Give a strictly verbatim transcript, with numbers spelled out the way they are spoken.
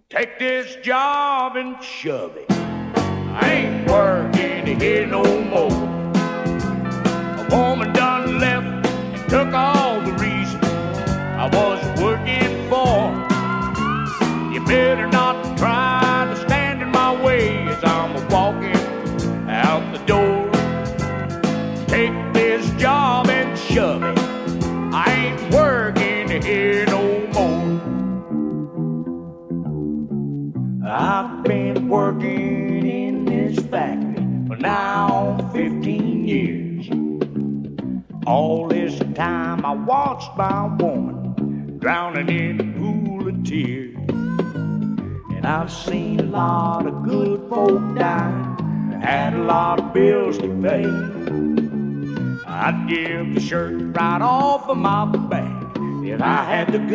Take this job and shove it. I ain't working here no more. A woman done left and took all the reason I was working for. You better not try to stand in my way as I'm walking out the door. Take this job and shove it. I ain't working here no more. I've been working in this factory for now fifteen years. All this time I watched my woman drowning in a pool of tears. And I've seen a lot of good folk die, had a lot of bills to pay. I'd give the shirt right off of my back if I had the